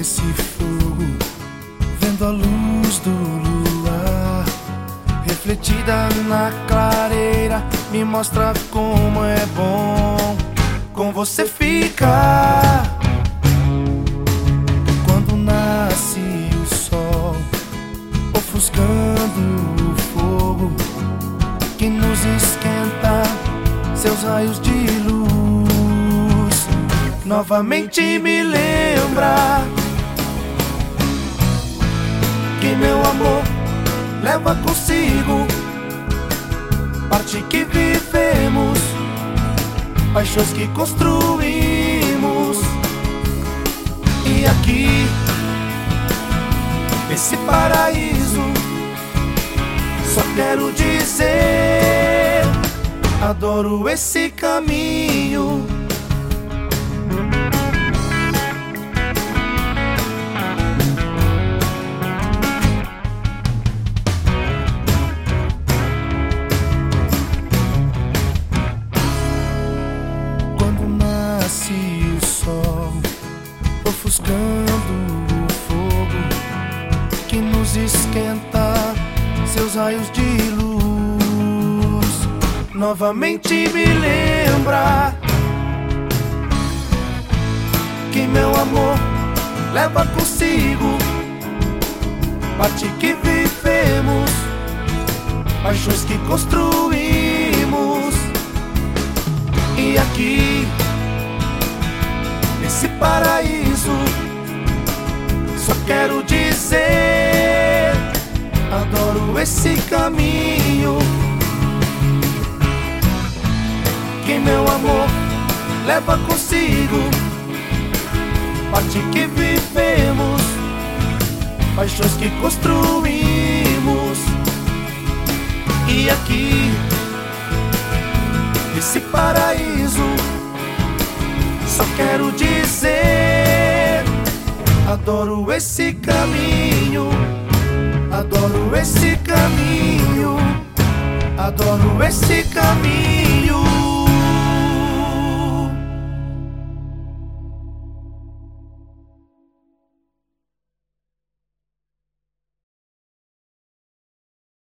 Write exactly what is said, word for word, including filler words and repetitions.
esse fogo, vendo a luz do luar refletida na clareira, me mostra como é bom com você ficar. Quando nasce o sol, ofuscando o fogo que nos esquenta, seus raios de luz novamente me lembra que meu amor leva consigo parte que vivemos, paixões que construímos. E aqui, nesse paraíso, só quero dizer: adoro esse caminho. Quando nasce o sol, ofuscando o fogo que nos esquenta, seus raios de luz novamente me lembra que meu amor leva consigo parte que vivemos, paixões que construímos. E aqui, nesse paraíso, só quero dizer: adoro esse caminho que meu amor leva consigo parte que vivemos, paixões que construímos. E aqui, nesse paraíso, só quero dizer: adoro esse caminho, adoro esse caminho, adoro esse caminho.